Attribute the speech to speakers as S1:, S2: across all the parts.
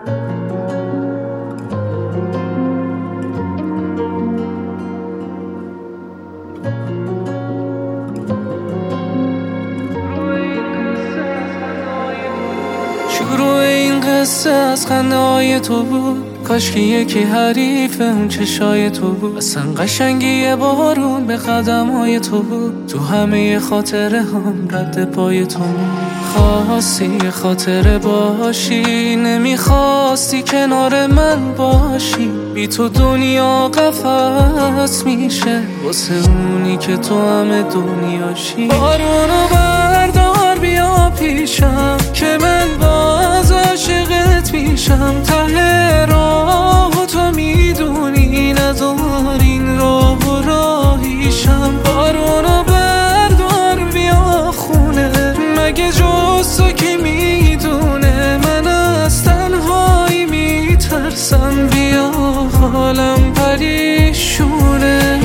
S1: شروع این قصه از خنده‌های تو بود، کاش که یکی حریف اون چشای تو بود. اصلا قشنگی بارون به قدم‌های تو بود، تو همه خاطره هم رد پای تو. خواستی خاطره باشی، نمیخواستی کنار من باشی. بی تو دنیا قفس میشه واسه اونی که تو همه دنیاشی. بارونو بردار بیا پیشم که من باز عاشقت میشم. ته راه تو میدونی ندار این راه و راهیشم. بارونو بردار بیا خونه، مگه جز تو کی میدونه من از تنهایی میترسم. بیا حالم پریشونه.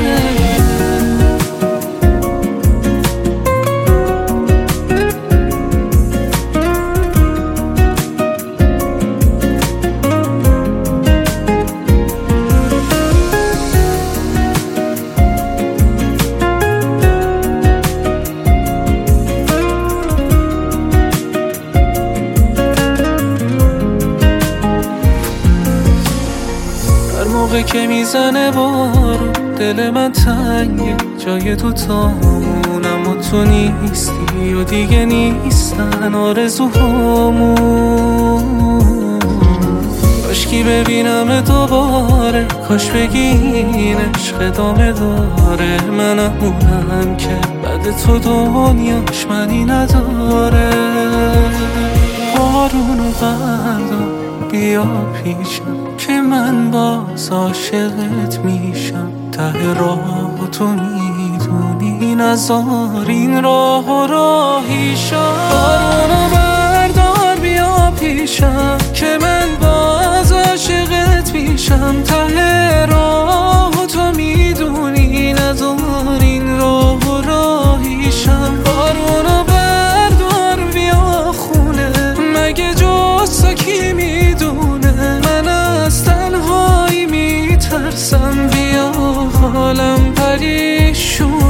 S1: موقع که میزنه بارون دل من تنگه، جای تو تامون اما تو نیستی و دیگه نیستن آرزوهامون. کاشکی ببینم دوباره، کاش بگی این عشق ادامه داره. منم اونم که بعد تو دنیاش منی نداره. بارونو بردار بیا پیشم که من باز عاشقت میشم. ته راه تو میدونی نذار این راه و راهیشم. بارونو بردار بیا پیشم که من باز عاشقت میشم. ته راه تو میدونی نذار این راه و راهیشم. بارونو بردار بیا خونه، مگه جز تو کی میدونه من از تنهایی میترسم. بیا حالم پریشون.